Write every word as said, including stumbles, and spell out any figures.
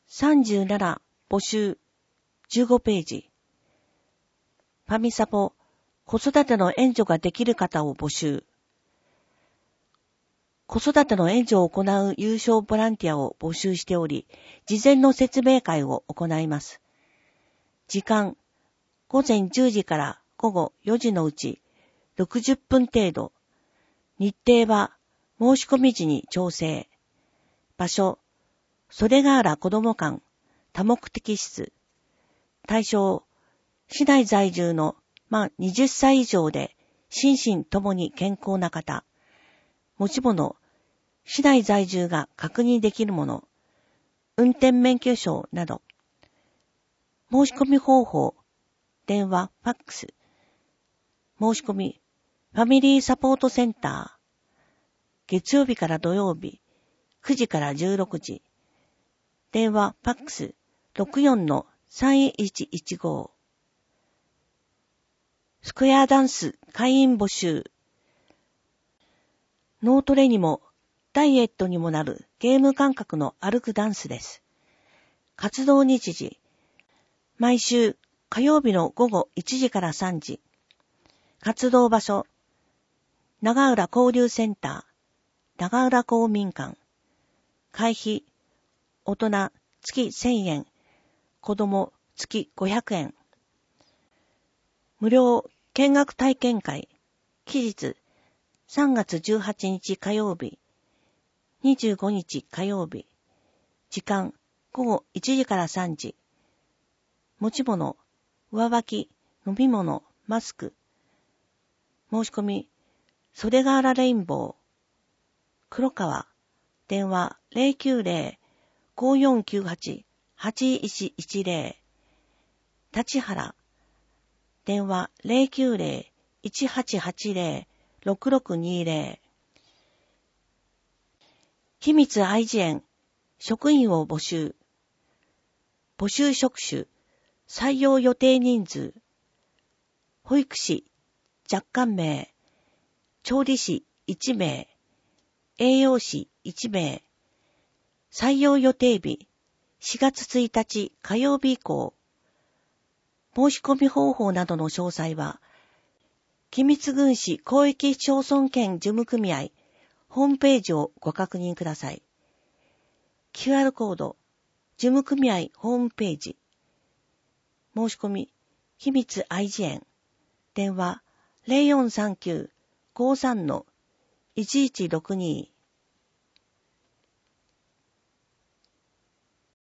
さんじゅうなな募集じゅうごページ。ファミサポ子育ての援助ができる方を募集。子育ての援助を行う有償ボランティアを募集しており、事前の説明会を行います。時間、午前じゅうじから午後よじのうちろくじゅっぷん程度。日程は申し込み時に調整。場所、袖ヶ浦子ども館多目的室。対象、市内在住の満はたち以上で心身ともに健康な方。持ち物、市内在住が確認できるもの。運転免許証など。申し込み方法、電話、ファックス。申し込み、ファミリーサポートセンター。月曜日から土曜日、くじからじゅうろくじ。電話、ファックス、ろくよんのさんいちいちご。スクエアダンス会員募集。脳トレにもダイエットにもなるゲーム感覚の歩くダンスです。活動日時。毎週火曜日の午後いちじからさんじ。活動場所。長浦交流センター。長浦公民館。会費。大人月せんえん。子供月ごひゃくえん。無料見学体験会。期日。さんがつじゅうはちにち火曜日。にじゅうごにち火曜日。時間。午後いちじからさんじ。持ち物。上履き。飲み物。マスク。申し込み。袖ヶ浦レインボー。黒川。電話 ゼロきゅうゼロ ごよんきゅうはち はちいちいちゼロ。立原。電話 ゼロきゅうゼロ いちはちはちゼロ ろくろくにゼロ。君津愛知園。職員を募集。募集職種。採用予定人数。保育士、若干名。調理師いちめい。栄養士いちめい。採用予定日。しがつついたち火曜日以降。申し込み方法などの詳細は、君津郡市広域町村圏事務組合ホームページをご確認ください。キューアール コード、事務組合ホームページ。申し込み、君津愛知園。電話 ゼロよんさんきゅう ごさんのいちいちろくに。